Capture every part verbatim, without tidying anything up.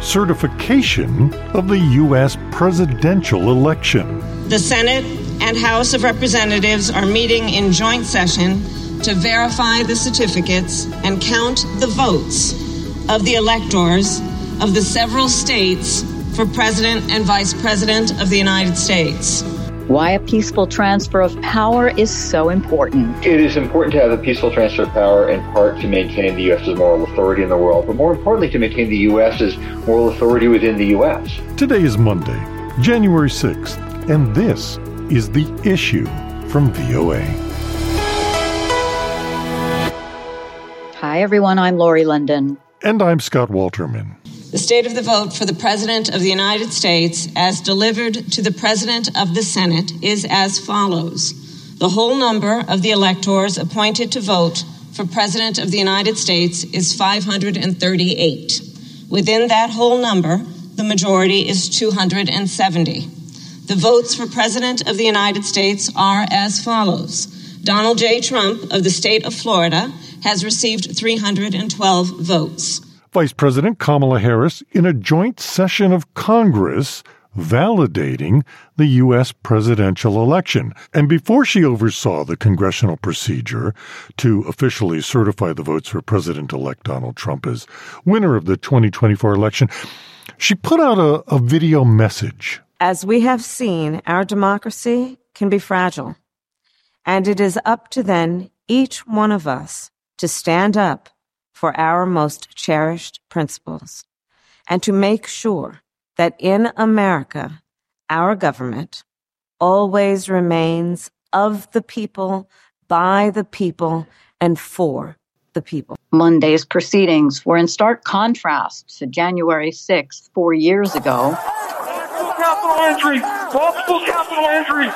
certification of the U S presidential election. The Senate and House of Representatives are meeting in joint session to verify the certificates and count the votes of the electors of the several states for President and Vice President of the United States. Why a peaceful transfer of power is so important. It is important to have a peaceful transfer of power in part to maintain the U S's moral authority in the world, but more importantly to maintain the U S's moral authority within the U S. Today is Monday, January sixth, and this is The Issue from V O A. Hi everyone, I'm Lori London. And I'm Scott Walterman. The state of the vote for the President of the United States, as delivered to the President of the Senate, is as follows. The whole number of the electors appointed to vote for President of the United States is five hundred thirty-eight. Within that whole number, the majority is two hundred seventy. The votes for President of the United States are as follows. Donald J. Trump of the state of Florida has received three hundred twelve votes. Vice President Kamala Harris in a joint session of Congress validating the U S presidential election. And before she oversaw the congressional procedure to officially certify the votes for President-elect Donald Trump as winner of the twenty twenty-four election, she put out a, a video message. As we have seen, our democracy can be fragile. And it is up to then each one of us to stand up for our most cherished principles, and to make sure that in America, our government always remains of the people, by the people, and for the people. Monday's proceedings were in stark contrast to January sixth, four years ago. Capital injury! Multiple capital injuries!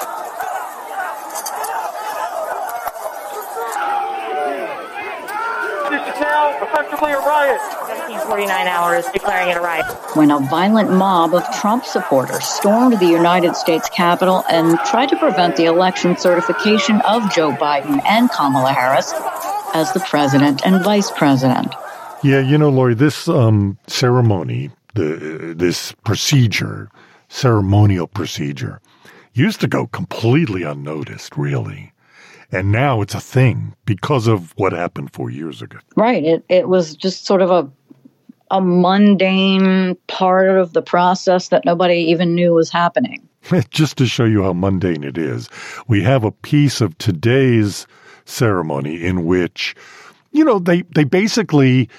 This is now effectively a riot. seventeen forty-nine hours declaring it a riot. When a violent mob of Trump supporters stormed the United States Capitol and tried to prevent the election certification of Joe Biden and Kamala Harris as the president and vice president. Yeah, you know, Lori, this um, ceremony, the, this procedure, ceremonial procedure, used to go completely unnoticed, really. And now it's a thing because of what happened four years ago. Right. It it was just sort of a a mundane part of the process that nobody even knew was happening. Just to show you how mundane it is, we have a piece of today's ceremony in which, you know, they, they basically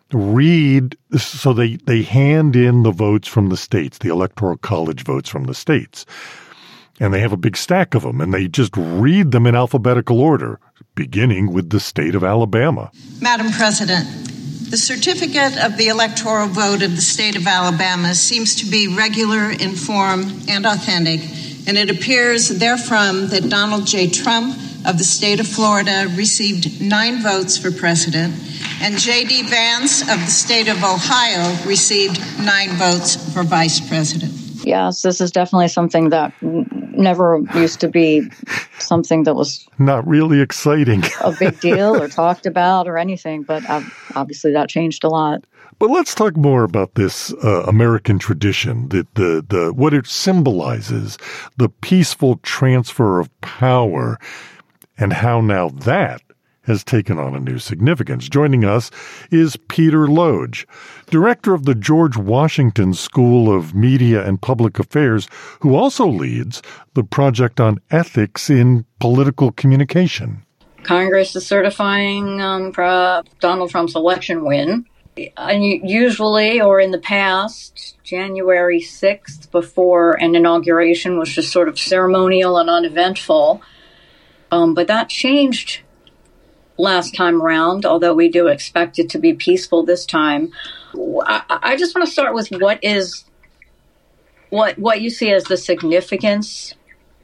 read, so they, they hand in the votes from the states, the Electoral College votes from the states. And they have a big stack of them, and they just read them in alphabetical order, beginning with the state of Alabama. Madam President, the certificate of the electoral vote of the state of Alabama seems to be regular in form and authentic, and it appears therefrom that Donald J. Trump of the state of Florida received nine votes for president, and J D. Vance of the state of Ohio received nine votes for vice president. Yes, this is definitely something that never used to be something that was not really exciting, a big deal or talked about or anything, but obviously that changed a lot. But let's talk more about this uh, American tradition, the, the, the, what it symbolizes, the peaceful transfer of power, and how now that has taken on a new significance. Joining us is Peter Loge, director of the George Washington School of Media and Public Affairs, who also leads the Project on Ethics in Political Communication. Congress is certifying um, Donald Trump's election win. And usually, or in the past, January sixth, before an inauguration, was just sort of ceremonial and uneventful. Um, but that changed last time around, although we do expect it to be peaceful this time. I, I just want to start with what is what what you see as the significance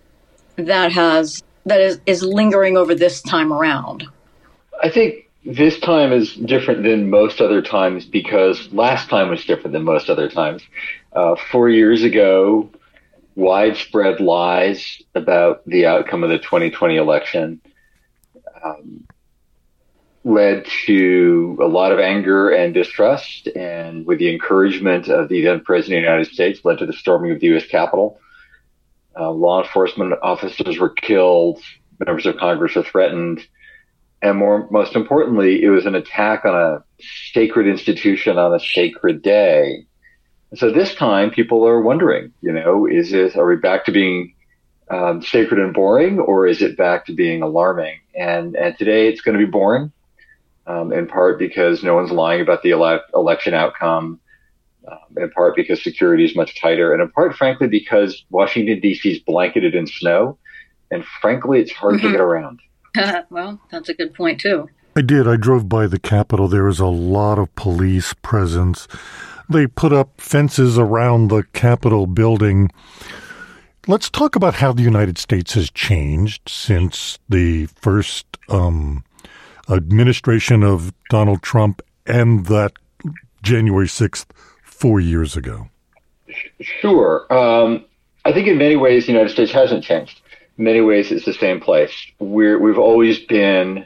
that has that is, is lingering over this time around. I think this time is different than most other times because last time was different than most other times. Uh, four years ago, widespread lies about the outcome of the twenty twenty election Um, led to a lot of anger and distrust, and with the encouragement of the then President of the United States, led to the storming of the U S Capitol. Uh, law enforcement officers were killed, members of Congress were threatened, and more, most importantly, it was an attack on a sacred institution on a sacred day. And so this time, people are wondering, you know, is it, are we back to being um, sacred and boring, or is it back to being alarming? And and today it's going to be boring, um, in part because no one's lying about the ele- election outcome, um, in part because security is much tighter, and in part, frankly, because Washington, D C is blanketed in snow, and frankly, it's hard mm-hmm. to get around. Well, that's a good point, too. I did. I drove by the Capitol. There was a lot of police presence. They put up fences around the Capitol building. Let's talk about how the United States has changed since the first um, administration of Donald Trump and that January sixth, four years ago. Sure. Um, I think in many ways the United States hasn't changed. In many ways it's the same place. We're, we've always been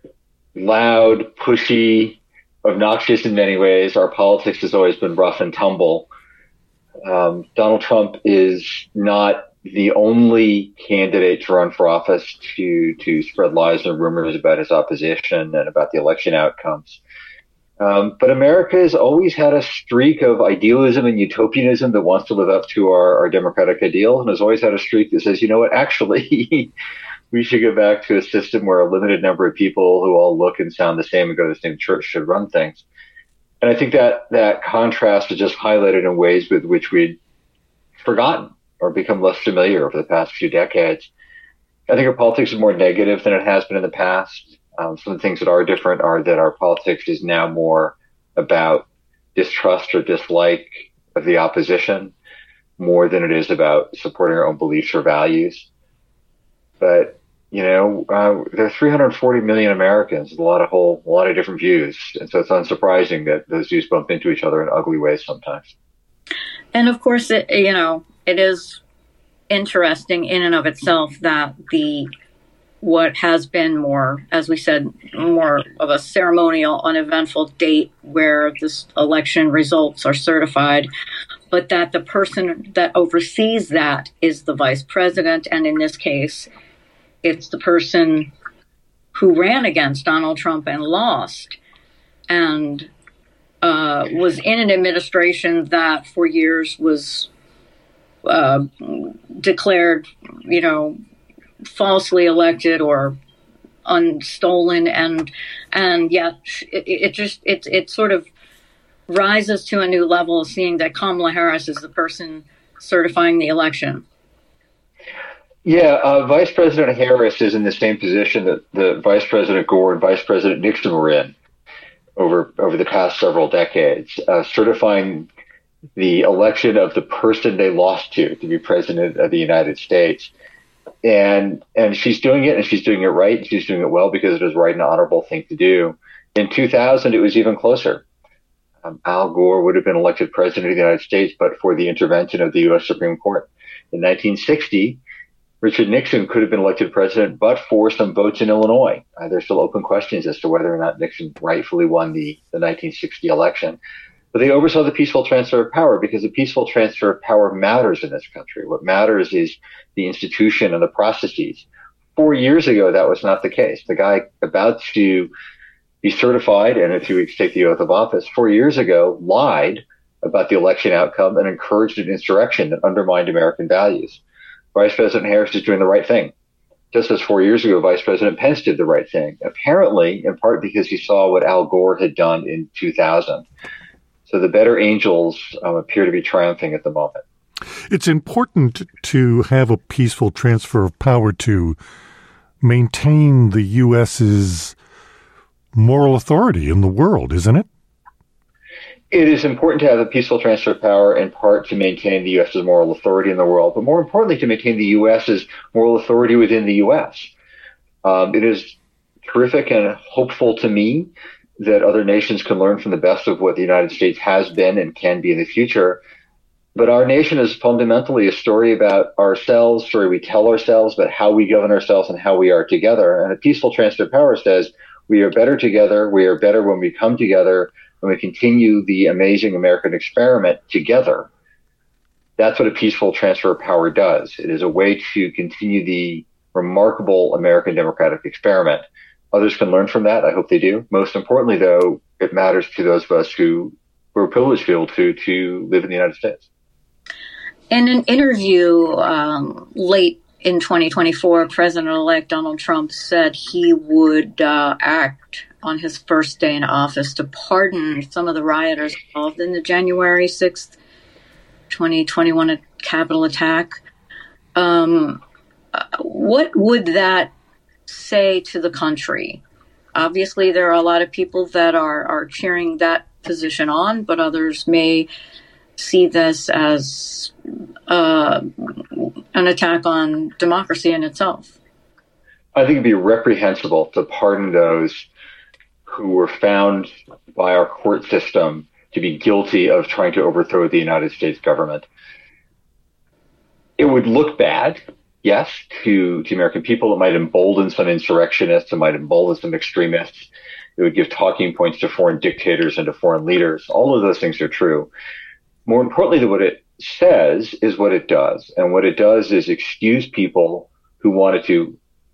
loud, pushy, obnoxious in many ways. Our politics has always been rough and tumble. Um, Donald Trump is not the only candidate to run for office to to spread lies and rumors about his opposition and about the election outcomes. Um, but America has always had a streak of idealism and utopianism that wants to live up to our, our democratic ideal, and has always had a streak that says, you know what, actually, we should go back to a system where a limited number of people who all look and sound the same and go to the same church should run things. And I think that that contrast is just highlighted in ways with which we'd forgotten or become less familiar over the past few decades. I think our politics is more negative than it has been in the past. Um, some of the things that are different are that our politics is now more about distrust or dislike of the opposition more than it is about supporting our own beliefs or values. But, you know, uh, there are three hundred forty million Americans, a lot of whole, a lot of different views. And so it's unsurprising that those views bump into each other in ugly ways sometimes. And of course, it, you know, it is interesting in and of itself that the what has been more, as we said, more of a ceremonial, uneventful date where this election results are certified, but that the person that oversees that is the vice president. And in this case, it's the person who ran against Donald Trump and lost, and uh, was in an administration that for years was uh, declared, you know, falsely elected or unstolen, and and yet it, it just it it sort of rises to a new level, seeing that Kamala Harris is the person certifying the election. Yeah, uh, Vice President Harris is in the same position that the Vice President Gore and Vice President Nixon were in over over the past several decades, uh, certifying the election of the person they lost to to be president of the United States. And and she's doing it, and she's doing it right. She's doing it well because it is right and honorable thing to do. In two thousand, it was even closer. Um, Al Gore would have been elected president of the United States, but for the intervention of the U S Supreme Court. In nineteen sixty, Richard Nixon could have been elected president, but for some votes in Illinois. Uh, there's still open questions as to whether or not Nixon rightfully won the, the nineteen sixty election. But they oversaw the peaceful transfer of power, because the peaceful transfer of power matters in this country. What matters is the institution and the processes. Four years ago, that was not the case. The guy about to be certified and in a few weeks take the oath of office, four years ago, lied about the election outcome and encouraged an insurrection that undermined American values. Vice President Harris is doing the right thing. Just as four years ago, Vice President Pence did the right thing, apparently in part because he saw what Al Gore had done in two thousand. So the better angels um, appear to be triumphing at the moment. It's important to have a peaceful transfer of power to maintain the U S's moral authority in the world, isn't it? It is important to have a peaceful transfer of power, in part to maintain the U S's moral authority in the world, but more importantly, to maintain the U S's moral authority within the U S. Um, it is terrific and hopeful to me that other nations can learn from the best of what the United States has been and can be in the future. But our nation is fundamentally a story about ourselves, story we tell ourselves, about how we govern ourselves and how we are together. And a peaceful transfer of power says We are better together. We are better when we come together, when we continue the amazing American experiment together. That's what a peaceful transfer of power does. It is a way to continue the remarkable American democratic experiment. Others can learn from that. I hope they do. Most importantly, though, it matters to those of us who, who are privileged to be able to, to live in the United States. In an interview um, late in twenty twenty-four, President-elect Donald Trump said he would uh, act on his first day in office to pardon some of the rioters involved in the January sixth, twenty twenty-one Capitol attack. Um, what would that say to the country? Obviously, there are a lot of people that are, are cheering that position on, but others may see this as uh, an attack on democracy in itself. I think it'd be reprehensible to pardon those who were found by our court system to be guilty of trying to overthrow the United States government. It would look bad, yes, to, to American people. It might embolden some insurrectionists. It might embolden some extremists. It would give talking points to foreign dictators and to foreign leaders. All of those things are true. More importantly than what it says is what it does. And what it does is excuse people who wanted to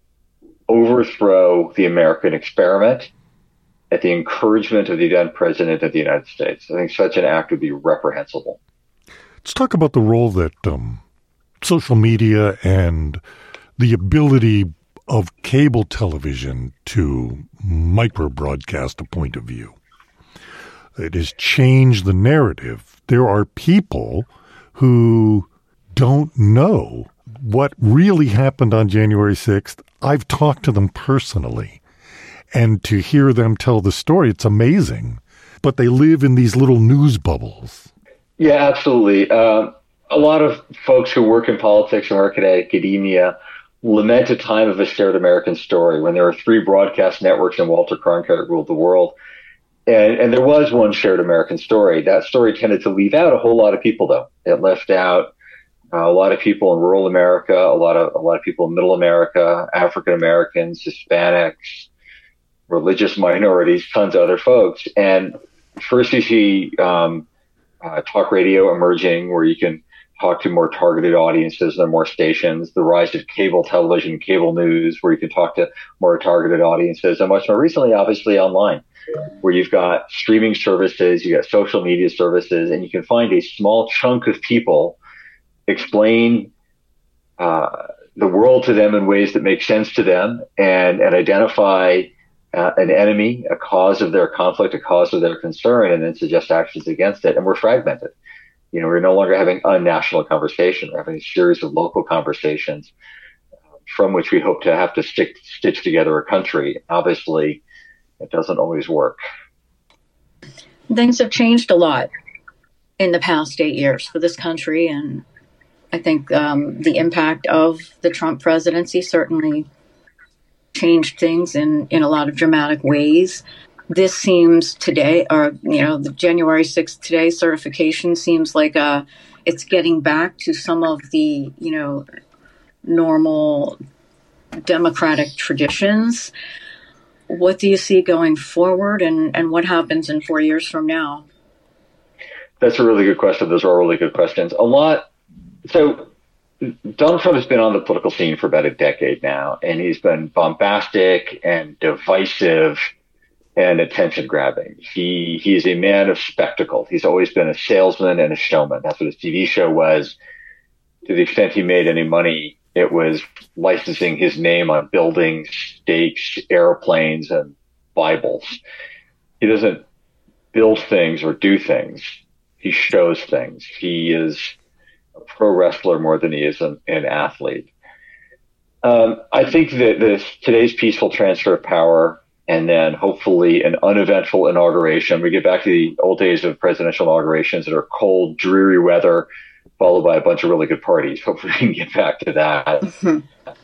overthrow the American experiment at the encouragement of the then President of the United States. I think such an act would be reprehensible. Let's talk about the role that um, social media and the ability of cable television to micro-broadcast a point of view. It has changed the narrative. There are people who don't know what really happened on January sixth. I've talked to them personally. And to hear them tell the story, it's amazing. But they live in these little news bubbles. Yeah, absolutely. Uh, a lot of folks who work in politics and work in academia lament a time of a shared American story when there were three broadcast networks and Walter Cronkite ruled the world. And, and there was one shared American story. That story tended to leave out a whole lot of people, though. It left out uh, a lot of people in rural America, a lot of a lot of people in middle America, African Americans, Hispanics, religious minorities, tons of other folks. And first you see um, uh, talk radio emerging, where you can talk to more targeted audiences and more stations. The rise of cable television, cable news, where you can talk to more targeted audiences, and much more recently, obviously, online, where you've got streaming services, you got social media services, and you can find a small chunk of people explain uh, the world to them in ways that make sense to them, and, and identify uh, an enemy, a cause of their conflict, a cause of their concern, and then suggest actions against it. And we're fragmented. You know, we're no longer having a national conversation. We're having a series of local conversations uh, from which we hope to have to stick, stitch together a country. Obviously, it doesn't always work. Things have changed a lot in the past eight years for this country. And I think um, the impact of the Trump presidency certainly changed things in, in a lot of dramatic ways. This seems today, or, you know, the January sixth today certification seems like uh, it's getting back to some of the, you know, normal democratic traditions. What do you see going forward, and, and what happens in four years from now? That's a really good question. Those are all really good questions. A lot. So Donald Trump has been on the political scene for about a decade now, and he's been bombastic and divisive and attention grabbing. He he's a man of spectacle. He's always been a salesman and a showman. That's what his T V show was. To the extent he made any money, it was licensing his name on buildings, stakes, airplanes, and Bibles. He doesn't build things or do things. He shows things. He is a pro wrestler more than he is an, an athlete. Um, I think that this today's peaceful transfer of power, and then hopefully an uneventful inauguration. We get back to the old days of presidential inaugurations that are cold, dreary weather, followed by a bunch of really good parties. Hopefully we can get back to that. Mm-hmm.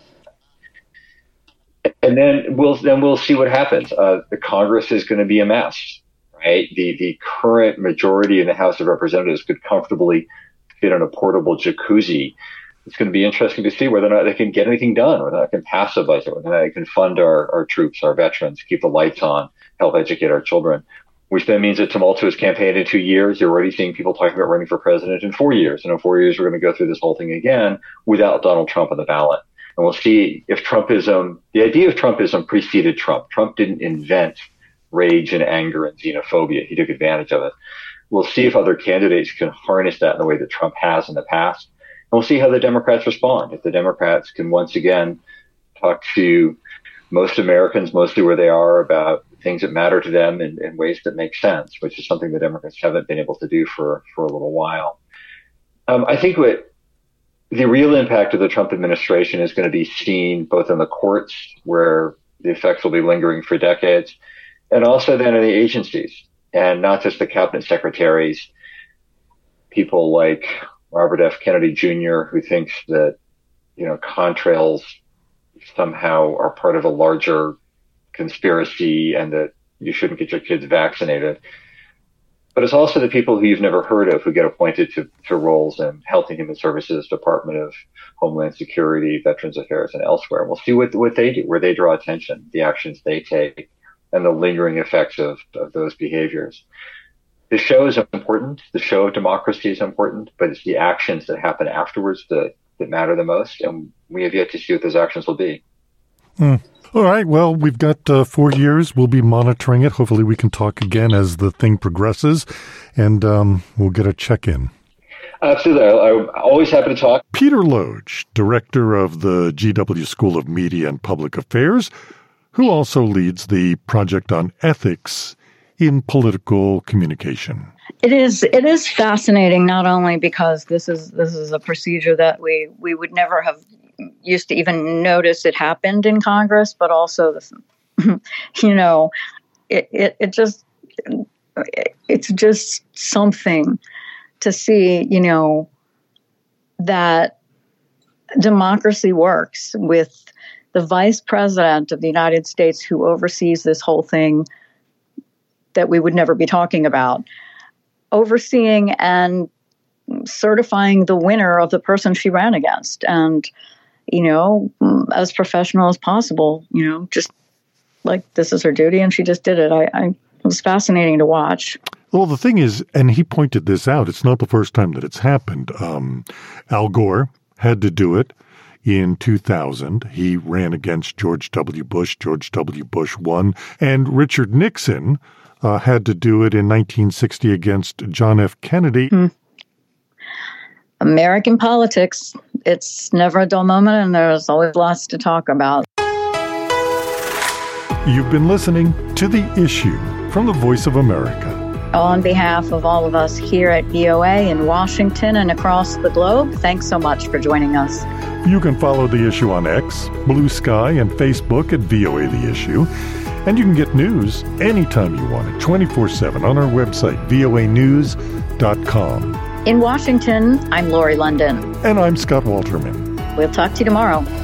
And then we'll then we'll see what happens. Uh, the Congress is going to be a mess, right? The the current majority in the House of Representatives could comfortably fit in a portable jacuzzi it's going to be interesting to see whether or not they can get anything done, whether or not they can pass a budget, whether or not they can fund our, our troops, our veterans, keep the lights on, help educate our children, which then means a tumultuous campaign in two years. You're already seeing people talking about running for president in four years. And in four years, we're going to go through this whole thing again without Donald Trump on the ballot. And we'll see if Trumpism, the idea of Trumpism preceded Trump. Trump didn't invent rage and anger and xenophobia. He took advantage of it. We'll see if other candidates can harness that in the way that Trump has in the past. And we'll see how the Democrats respond. If the Democrats can once again talk to most Americans, mostly where they are, about things that matter to them in, in ways that make sense, which is something the Democrats haven't been able to do for, for a little while. Um, I think what the real impact of the Trump administration is going to be seen both in the courts, where the effects will be lingering for decades, and also then in the agencies, and not just the cabinet secretaries, people like Robert F. Kennedy Junior, who thinks that, you know, contrails somehow are part of a larger conspiracy and that you shouldn't get your kids vaccinated. But it's also the people who you've never heard of who get appointed to, to roles in Health and Human Services, Department of Homeland Security, Veterans Affairs, and elsewhere. We'll see what, what they do, where they draw attention, the actions they take, and the lingering effects of, of those behaviors. The show is important. The show of democracy is important, but it's the actions that happen afterwards that, that matter the most. And we have yet to see what those actions will be. Mm. All right. Well, we've got uh, four years. We'll be monitoring it. Hopefully we can talk again as the thing progresses, and um, we'll get a check-in. Absolutely. I'm always happy to talk. Peter Loge, director of the G W School of Media and Public Affairs, who also leads the Project on Ethics in Political Communication. It is it is fascinating, not only because this is this is a procedure that we, we would never have used to even notice it happened in Congress, but also, the, you know, it, it, it just, it's just something to see, you know, that democracy works with the vice president of the United States who oversees this whole thing that we would never be talking about, overseeing and certifying the winner of the person she ran against. And, you know, as professional as possible, you know, just like this is her duty, and she just did it. I, I it was fascinating to watch. Well, the thing is, and he pointed this out, it's not the first time that it's happened. Um, Al Gore had to do it in two thousand. He ran against George W. Bush. George W. Bush won. And Richard Nixon uh, had to do it in nineteen sixty against John F. Kennedy. Mm. American politics, it's never a dull moment, and there's always lots to talk about. You've been listening to The Issue from the Voice of America. On behalf of all of us here at V O A in Washington and across the globe, thanks so much for joining us. You can follow The Issue on X, Blue Sky, and Facebook at V O A The Issue. And you can get news anytime you want it, twenty-four seven on our website, V O A news dot com. In Washington, I'm Lori London. And I'm Scott Walterman. We'll talk to you tomorrow.